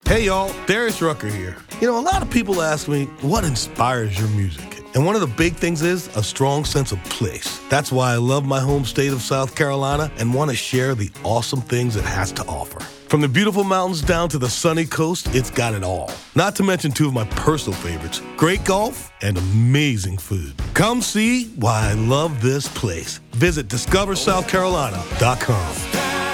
Hey y'all, Darius Rucker here. You know, a lot of people ask me, what inspires your music? And one of the big things is a strong sense of place. That's why I love my home state of South Carolina and want to share the awesome things it has to offer. From the beautiful mountains down to the sunny coast, it's got it all. Not to mention two of my personal favorites, great golf and amazing food. Come see why I love this place. Visit discoversouthcarolina.com.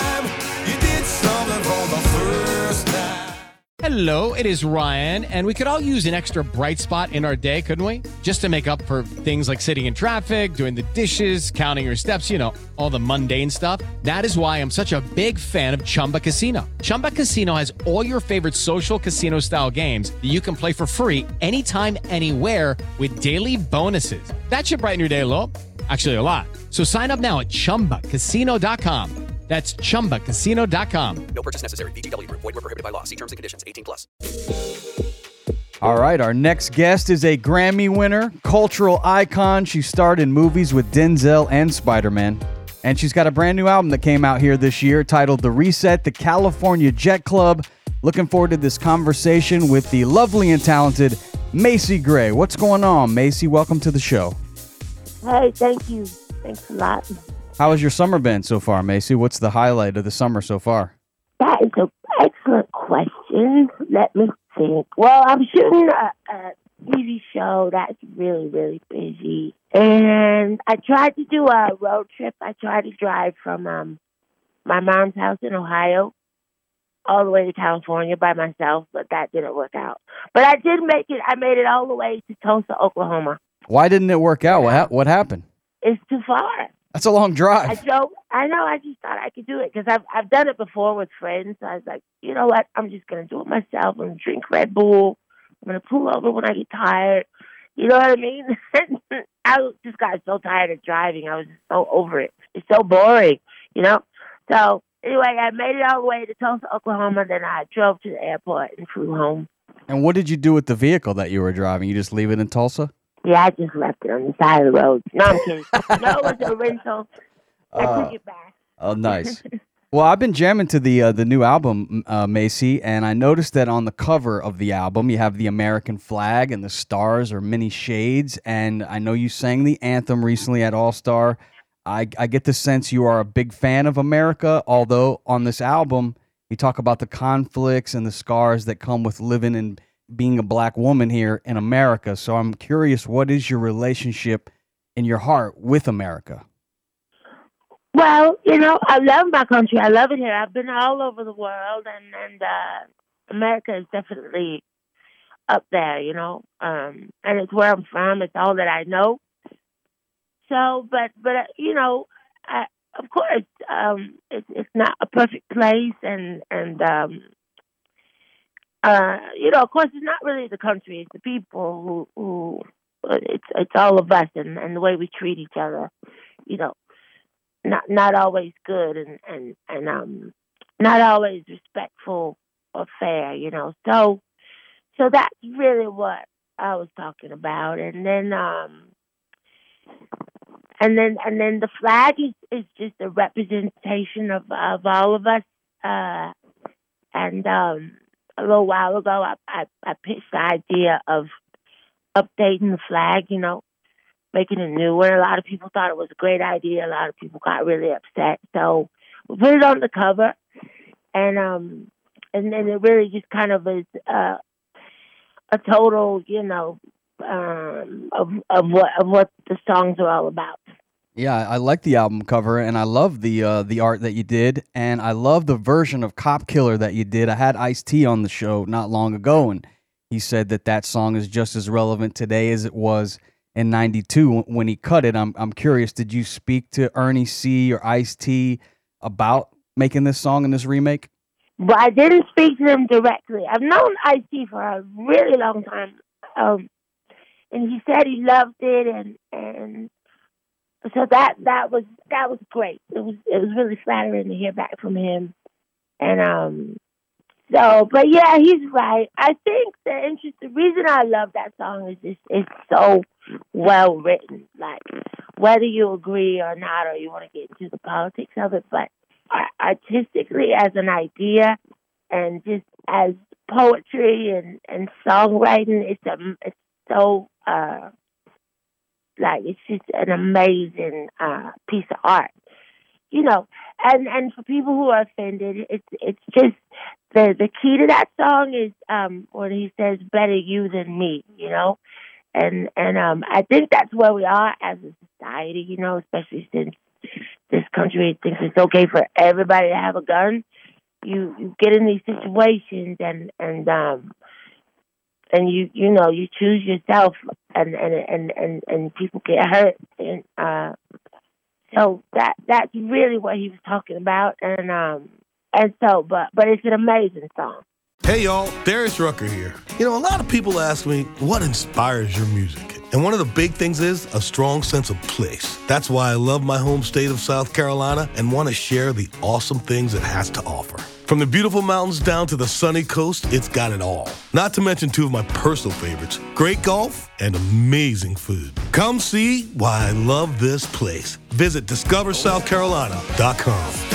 Hello, it is Ryan, and we could all use an extra bright spot in our day, couldn't we? Just to make up for things like sitting in traffic, doing the dishes, counting your steps, you know, all the mundane stuff. That is why I'm such a big fan of Chumba Casino. Chumba Casino has all your favorite social casino-style games that you can play for free anytime, anywhere with daily bonuses. That should brighten your day a little. Actually, a lot. So sign up now at ChumbaCasino.com. That's ChumbaCasino.com. No purchase necessary. VGW Group. Void where prohibited by law. See terms and conditions. 18+. All right, our next guest is a Grammy winner, cultural icon. She starred in movies with Denzel and Spider-Man. And she's got a brand new album that came out here this year titled The Reset, The California Jet Club. Looking forward to this conversation with the lovely and talented Macy Gray. What's going on, Macy? Welcome to the show. Hey, thank you. Thanks a lot. How has your summer been so far, Macy? What's the highlight of the summer so far? That is an excellent question. Let me think. Well, I'm shooting a TV show that's really, really busy. And I tried to do a road trip. I tried to drive from my mom's house in Ohio all the way to California by myself, but that didn't work out. But I did make it. I made it all the way to Tulsa, Oklahoma. Why didn't it work out? What happened? It's too far. That's a long drive. I know. I just thought I could do it because I've done it before with friends. So I was like, you know what? I'm just going to do it myself. I'm going to drink Red Bull. I'm going to pull over when I get tired. You know what I mean? I just got so tired of driving. I was just so over it. It's so boring, you know? So anyway, I made it all the way to Tulsa, Oklahoma. Then I drove to the airport and flew home. And what did you do with the vehicle that you were driving? You just leave it in Tulsa? Yeah, I just left it on the side of the road. No, I'm kidding. No, it was a rental. I took it back. Oh, nice. Well, I've been jamming to the new album, Macy, and I noticed that on the cover of the album, you have the American flag and the stars are many shades, and I know you sang the anthem recently at All-Star. I get the sense you are a big fan of America, although on this album, you talk about the conflicts and the scars that come with living and being a black woman here in America. So I'm curious, what is your relationship in your heart with America? Well, you know, I love my country. I love it here. I've been all over the world, and America is definitely up there, you know. And it's where I'm from. It's all that I know. So, but you know, of course, it's not a perfect place, and you know, of course, it's not really the country; it's the people who it's all of us, and the way we treat each other. You know, not always good, and not always respectful or fair. You know, so that's really what I was talking about, and then the flag is just a representation of all of us, and a little while ago, I pitched the idea of updating the flag, you know, making it new. And a lot of people thought it was a great idea. A lot of people got really upset. So we put it on the cover, and then it really just kind of is a total, you know, of what the songs are all about. Yeah, I like the album cover, and I love the art that you did, and I love the version of Cop Killer that you did. I had Ice-T on the show not long ago, and he said that song is just as relevant today as it was in '92 when he cut it. I'm curious, did you speak to Ernie C. or Ice-T about making this song and this remake? Well, I didn't speak to them directly. I've known Ice-T for a really long time, and he said he loved it, and so that was great. It was really flattering to hear back from him, and but yeah, he's right. I think the reason I love that song is just it's so well written. Like whether you agree or not, or you want to get into the politics of it, but artistically as an idea and just as poetry and songwriting. It's so like it's just an amazing piece of art, you know. And for people who are offended, it's just the key to that song is when he says "better you than me," you know. And I think that's where we are as a society, you know, especially since this country thinks it's okay for everybody to have a gun. You get in these situations and you know you choose yourself and people get hurt and so that's really what he was talking about and so but it's an amazing song. Hey y'all, Darius Rucker here. You know, a lot of people ask me, what inspires your music? And one of the big things is a strong sense of place. That's why I love my home state of South Carolina and want to share the awesome things it has to offer. From the beautiful mountains down to the sunny coast, it's got it all. Not to mention two of my personal favorites, great golf and amazing food. Come see why I love this place. Visit discoversouthcarolina.com.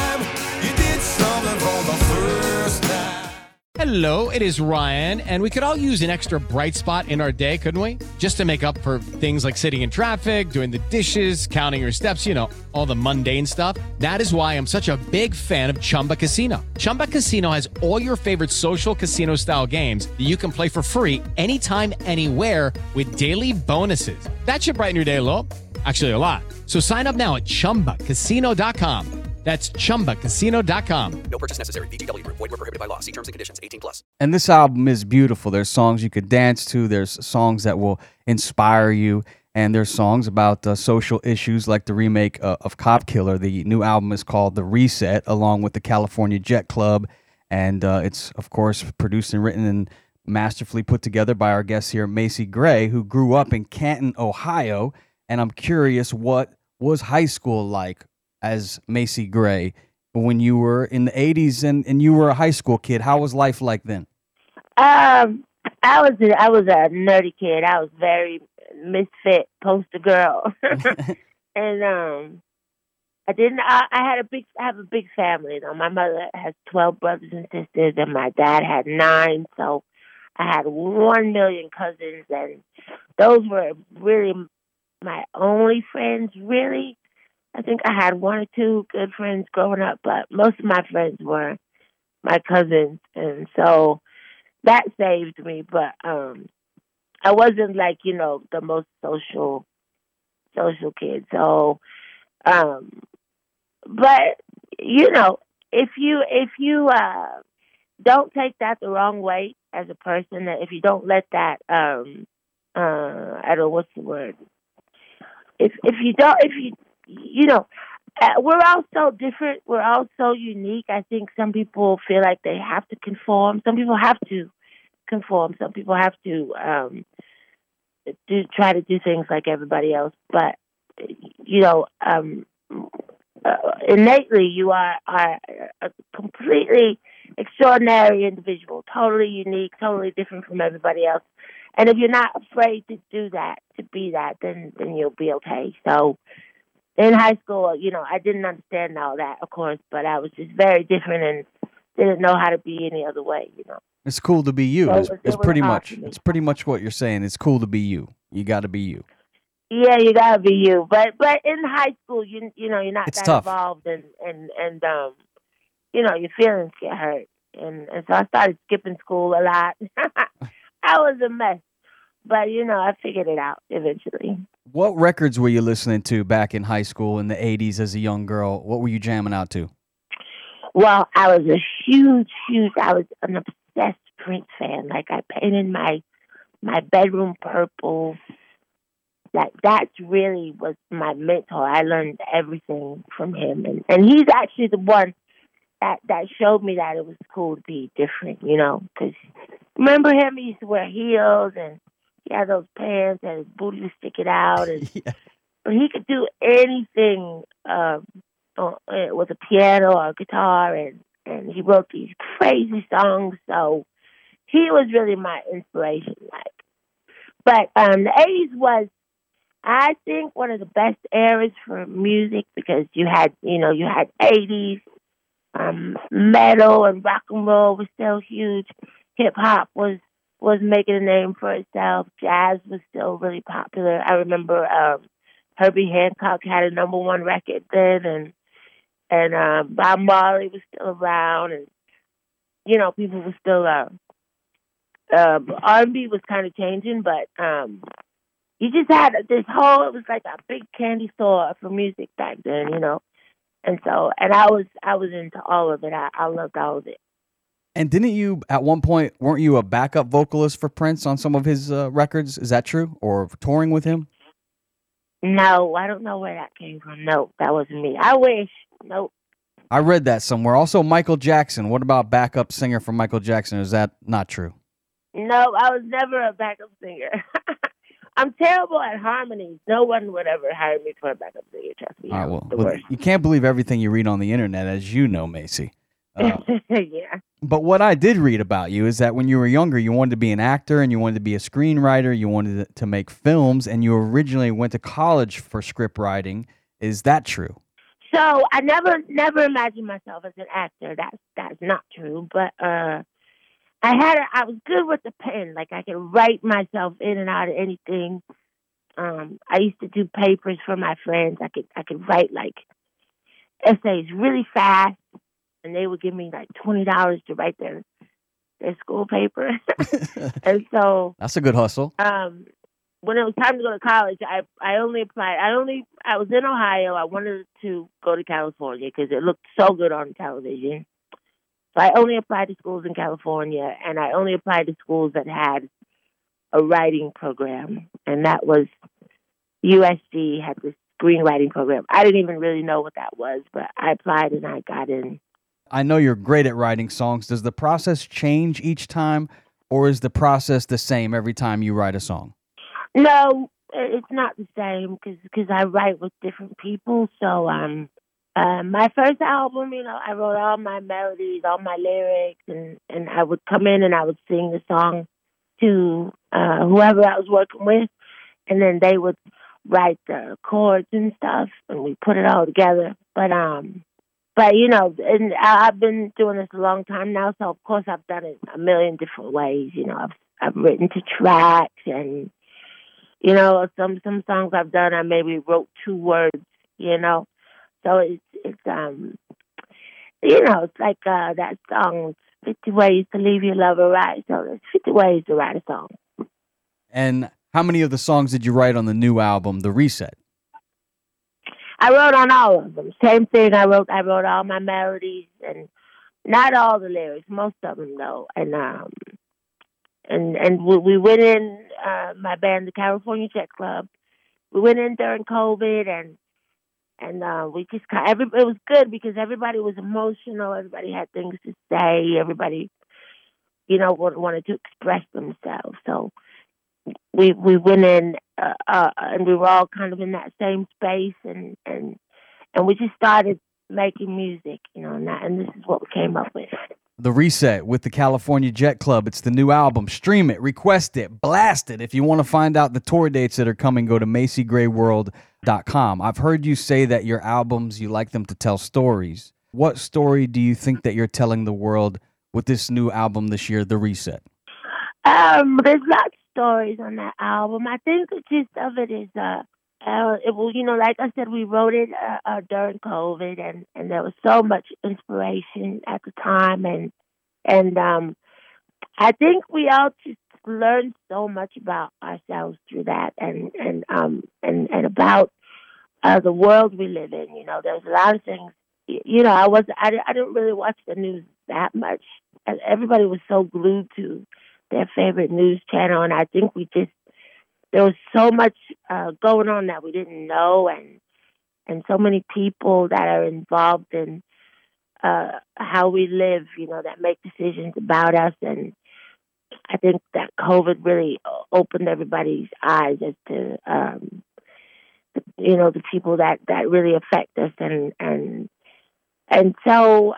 Hello, it is Ryan, and we could all use an extra bright spot in our day, couldn't we? Just to make up for things like sitting in traffic, doing the dishes, counting your steps, you know, all the mundane stuff. That is why I'm such a big fan of Chumba Casino. Chumba Casino has all your favorite social casino-style games that you can play for free anytime, anywhere with daily bonuses. That should brighten your day a little. Actually, a lot. So sign up now at ChumbaCasino.com. That's ChumbaCasino.com. No purchase necessary. VGW Group. Void where prohibited by law. See terms and conditions. 18+. And this album is beautiful. There's songs you could dance to. There's songs that will inspire you. And there's songs about social issues like the remake of Cop Killer. The new album is called The Reset, along with the California Jet Club. And it's, of course, produced and written and masterfully put together by our guest here, Macy Gray, who grew up in Canton, Ohio. And I'm curious, what was high school like as Macy Gray when you were in the 80s and you were a high school kid? How was life like then? I was a nerdy kid. I was very misfit poster girl. And I have a big family though. My mother has 12 brothers and sisters and my dad had 9, so I had 1 million cousins, and those were really my only friends, really. I think I had 1 or 2 good friends growing up, but most of my friends were my cousins, and so that saved me. But I wasn't like, you know, the most social kid. So, but you know, if you don't take that the wrong way as a person, that if you don't let that I don't know what's the word. If you know, we're all so different. We're all so unique. I think some people feel like they have to conform. Some people have to conform. Some people have to try to do things like everybody else. But you know, innately, you are a completely extraordinary individual, totally unique, totally different from everybody else. And if you're not afraid to do that, to be that, then you'll be okay. So in high school, you know, I didn't understand all that, of course, but I was just very different and didn't know how to be any other way, you know. It's cool to be you. So it's pretty much what you're saying. It's cool to be you. You got to be you. Yeah, you gotta be you. But in high school, you know, you're not It's that tough. involved, and you know, your feelings get hurt, and so I started skipping school a lot. I was a mess, but you know, I figured it out eventually. What records were you listening to back in high school in the 80s as a young girl? What were you jamming out to? Well, I was I was an obsessed Prince fan. Like, I painted my bedroom purple. Like, that really was my mentor. I learned everything from him. And he's actually the one that showed me that it was cool to be different, you know. Because remember him? He used to wear heels, and he had those pants, and his booty was sticking out. And Yeah. but he could do anything with a piano or a guitar, and he wrote these crazy songs. So he was really my inspiration. Like, but the 80s was, I think, one of the best eras for music, because you had 80s metal and rock and roll was still huge. hip hop was making a name for itself. Jazz was still really popular. I remember Herbie Hancock had a #1 record then, and Bob Marley was still around, and people were still R&B was kind of changing, but you just had this whole. It was like a big candy store for music back then, and I was into all of it. I loved all of it. And didn't you, at one point, weren't you a backup vocalist for Prince on some of his records? Is that true? Or touring with him? No, I don't know where that came from. No, that wasn't me. I wish. Nope. I read that somewhere. Also, Michael Jackson. What about backup singer for Michael Jackson? Is that not true? No, I was never a backup singer. I'm terrible at harmonies. No one would ever hire me for a backup singer, trust me. All right, well, you can't believe everything you read on the internet, as you know, Macy. Yeah. But what I did read about you is that when you were younger, you wanted to be an actor and you wanted to be a screenwriter. You wanted to make films, and you originally went to college for script writing. Is that true? So I never imagined myself as an actor. That's not true. But I was good with the pen. Like I could write myself in and out of anything. I used to do papers for my friends. I could write like essays really fast. And they would give me like $20 to write their school paper. And so that's a good hustle. When it was time to go to college, I only applied. I was in Ohio. I wanted to go to California because it looked so good on television. So I only applied to schools in California, and I only applied to schools that had a writing program, and that was USC had this screenwriting program. I didn't even really know what that was, but I applied and I got in. I know you're great at writing songs. Does the process change each time, or is the process the same every time you write a song? No, it's not the same because I write with different people. So my first album, I wrote all my melodies, all my lyrics, and I would come in and I would sing the song to whoever I was working with, and then they would write the chords and stuff, and we put it all together. But and I've been doing this a long time now, so of course I've done it a million different ways. I've written to tracks, and some songs I've done I maybe wrote 2 words. So it's like that song, 50 Ways to Leave Your Lover Right. So there's 50 ways to write a song. And how many of the songs did you write on the new album, The Reset? I wrote on all of them. Same thing. I wrote all my melodies, and not all the lyrics, most of them though. And we went in my band, the California Jet Club. We went in during COVID, and we just it was good because everybody was emotional. Everybody had things to say. Everybody, wanted to express themselves. So we went in and we were all kind of in that same space, and we just started making music, and this is what we came up with. The Reset with the California Jet Club. It's the new album. Stream it, request it, blast it. If you want to find out the tour dates that are coming, go to MacyGrayWorld.com. I've heard you say that your albums, you like them to tell stories. What story do you think that you're telling the world with this new album this year, The Reset? There's lots of stories on that album. I think the gist of it is, like I said, we wrote it during COVID, and there was so much inspiration at the time, and I think we all just learned so much about ourselves through that, and about the world we live in. There's a lot of things. I didn't really watch the news that much. Everybody was so glued to their favorite news channel, and I think there was so much going on that we didn't know, and so many people that are involved in how we live, that make decisions about us. And I think that COVID really opened everybody's eyes as to, the people that really affect us. And so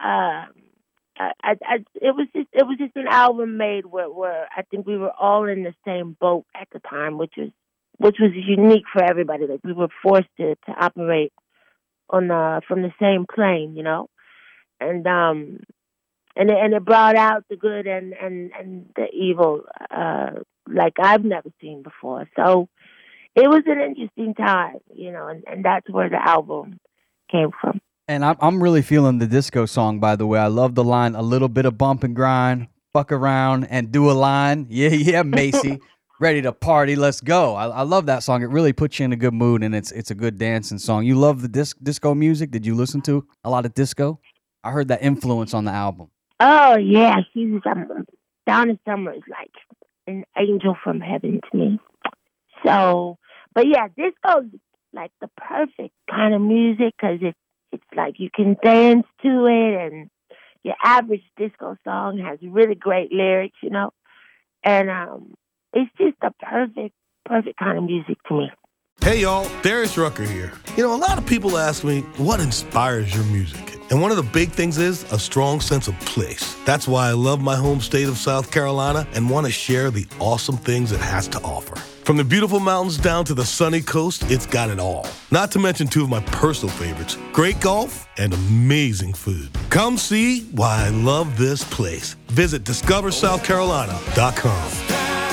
it was just an album made where I think we were all in the same boat at the time, which was unique for everybody. Like we were forced to operate from the same plane, and it brought out the good and the evil like I've never seen before. So it was an interesting time, and that's where the album came from. And I'm really feeling the disco song, by the way. I love the line, a little bit of bump and grind, fuck around and do a line. Yeah, Macy. Ready to party, let's go. I love that song. It really puts you in a good mood, and it's a good dancing song. You love the disco music? Did you listen to a lot of disco? I heard that influence on the album. Oh, yeah. Donna Summer is like an angel from heaven to me. So, but yeah, disco is like the perfect kind of music because it's like you can dance to it, and your average disco song has really great lyrics, and it's just the perfect kind of music to me. Hey y'all, Darius Rucker here. A lot of people ask me, what inspires your music? And one of the big things is a strong sense of place. That's why I love my home state of South Carolina and want to share the awesome things it has to offer. From the beautiful mountains down to the sunny coast, it's got it all. Not to mention two of my personal favorites, great golf and amazing food. Come see why I love this place. Visit discoversouthcarolina.com.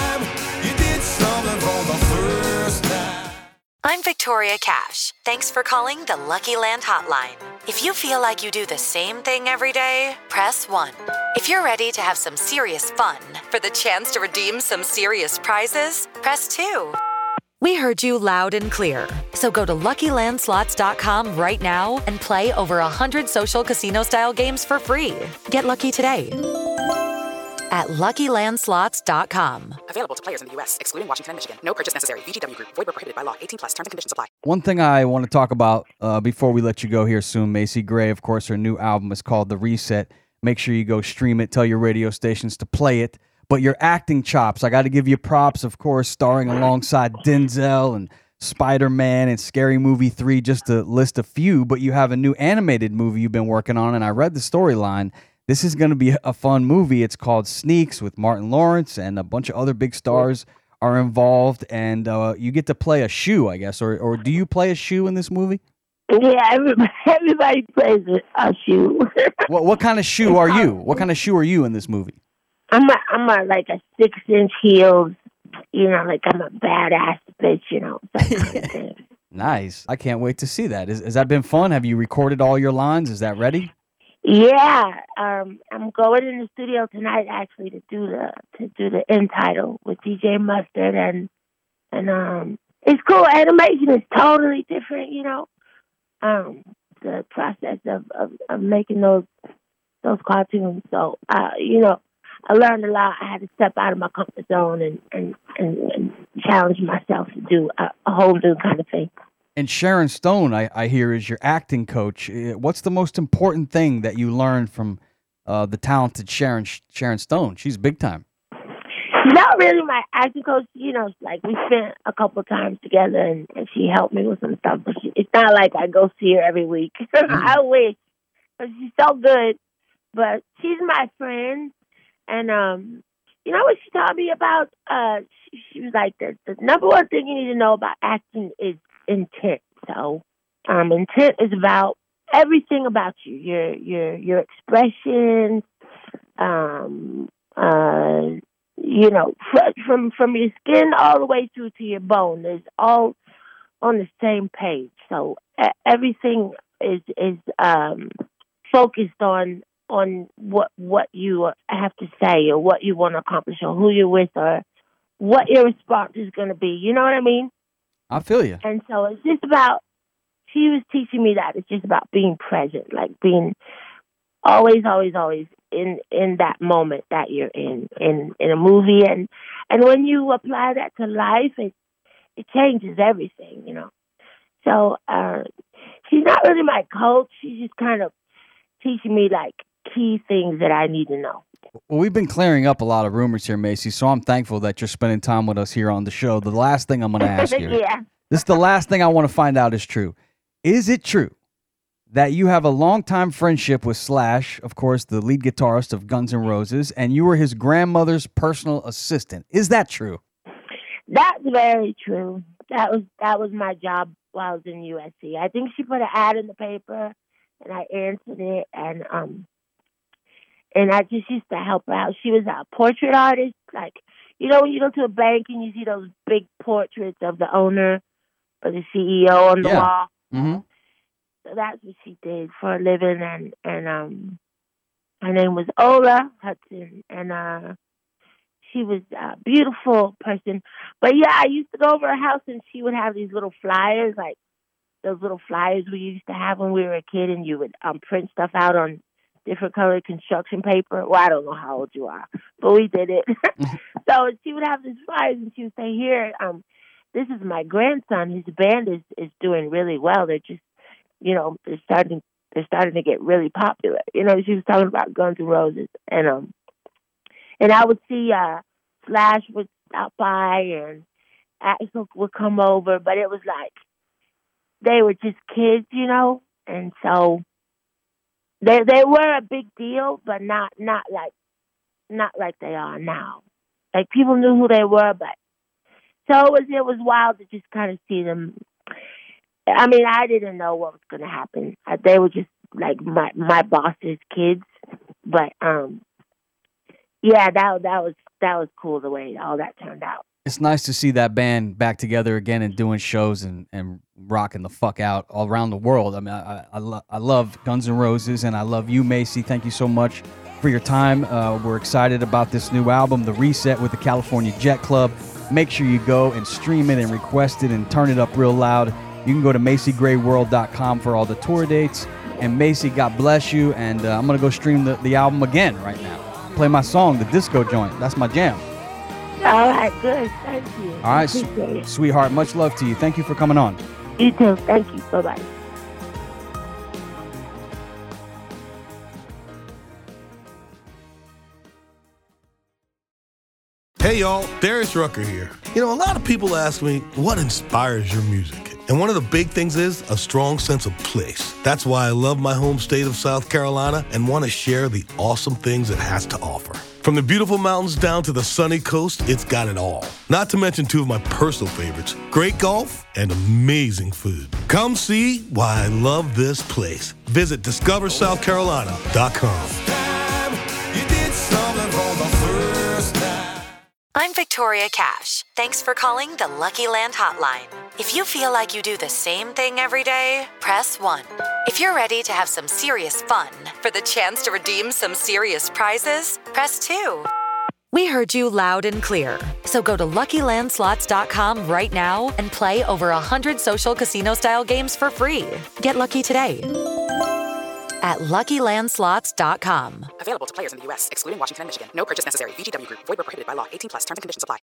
I'm Victoria Cash. Thanks for calling the Lucky Land Hotline. If you feel like you do the same thing every day, press 1. If you're ready to have some serious fun for the chance to redeem some serious prizes, press 2. We heard you loud and clear. So go to LuckyLandSlots.com right now and play over 100 social casino-style games for free. Get lucky today at LuckyLandSlots.com. Available to players in the U.S., excluding Washington and Michigan. No purchase necessary. VGW Group. Void where prohibited by law. 18+. Terms and conditions apply. One thing I want to talk about before we let you go here soon, Macy Gray, of course, her new album is called The Reset. Make sure you go stream it. Tell your radio stations to play it. But your acting chops, I got to give you props, of course, starring alongside Denzel and Spider-Man and Scary Movie 3, just to list a few. But you have a new animated movie you've been working on, and I read the storyline. This is going to be a fun movie. It's called Sneaks with Martin Lawrence, and a bunch of other big stars are involved. And you get to play a shoe, I guess. Or do you play a shoe in this movie? Yeah, everybody plays a shoe. What kind of shoe are you? What kind of shoe are you in this movie? I'm like a 6-inch heels. Like I'm a badass bitch. That kind of thing. Nice. I can't wait to see that. Has that been fun? Have you recorded all your lines? Is that ready? Yeah, I'm going in the studio tonight actually to do the end title with DJ Mustard, and it's cool. Animation is totally different, the process of making those cartoons. So I learned a lot. I had to step out of my comfort zone and challenge myself to do a whole new kind of thing. And Sharon Stone, I hear, is your acting coach. What's the most important thing that you learned from the talented Sharon Stone? She's big time. She's not really my acting coach. Like we spent a couple of times together, and she helped me with some stuff. But it's not like I go see her every week. I wish, but she's so good. But she's my friend, and you know what she taught me about? She was like, the number one thing you need to know about acting is intent. So, intent is about everything about you, your expression, from your skin all the way through to your bone is all on the same page. So everything is focused on what you have to say or what you want to accomplish or who you're with or what your response is going to be. You know what I mean? I feel you. And so it's just about, she was teaching me that it's just about being present, like being always in that moment that you're in a movie. And when you apply that to life, it changes everything, So she's not really my coach. She's just kind of teaching me like key things that I need to know. Well, we've been clearing up a lot of rumors here, Macy, so I'm thankful that you're spending time with us here on the show. The last thing I'm going to ask you, yeah. This is the last thing I want to find out is true. Is it true that you have a longtime friendship with Slash, of course, the lead guitarist of Guns N' Roses, and you were his grandmother's personal assistant? Is that true? That's very true. That was my job while I was in USC. I think she put an ad in the paper, and I answered it, and and I just used to help her out. She was a portrait artist. Like, you know, when you go to a bank and you see those big portraits of the owner or the CEO on the wall. Mm-hmm. So that's what she did for a living, and her name was Ola Hudson, and she was a beautiful person. But yeah, I used to go over her house, and she would have these little flyers, like those little flyers we used to have when we were a kid, and you would print stuff out on different colored construction paper. Well, I don't know how old you are, but we did it. So she would have these flyers, and she would say, "Here, this is my grandson. His band is doing really well. They're just, you know, they're starting to get really popular." You know, she was talking about Guns N' Roses, and I would see Slash would stop by and Axl would come over, but it was like they were just kids, you know, and so they were a big deal, but not like they are now. Like, people knew who they were, but so it was wild to just kind of see them. I mean, I didn't know what was going to happen. They were just like my boss's kids, but yeah, that was cool the way all that turned out. It's nice to see that band back together again and doing shows and rocking the fuck out all around the world. I mean, I love Guns N' Roses, and I love you, Macy. Thank you so much for your time. We're excited about this new album, The Reset, with the California Jet Club. Make sure you go and stream it and request it and turn it up real loud. You can go to MacyGrayWorld.com for all the tour dates. And Macy, God bless you. And I'm going to go stream the album again right now. Play my song, The Disco Joint. That's my jam. All right, good. Thank you. All right, sweetheart, much love to you. Thank you for coming on. You too. Thank you. Bye-bye. Hey y'all, Darius Rucker here. You know, a lot of people ask me, what inspires your music? And one of the big things is a strong sense of place. That's why I love my home state of South Carolina and want to share the awesome things it has to offer. From the beautiful mountains down to the sunny coast, it's got it all. Not to mention two of my personal favorites, great golf and amazing food. Come see why I love this place. Visit discoversouthcarolina.com. I'm Victoria Cash. Thanks for calling the Lucky Land Hotline. If you feel like you do the same thing every day, press 1. If you're ready to have some serious fun for the chance to redeem some serious prizes, press 2. We heard you loud and clear. So go to LuckyLandSlots.com right now and play over 100 social casino-style games for free. Get lucky today at LuckyLandSlots.com. Available to players in the U.S., excluding Washington and Michigan. No purchase necessary. VGW Group. Void where prohibited by law. 18+. Terms and conditions apply.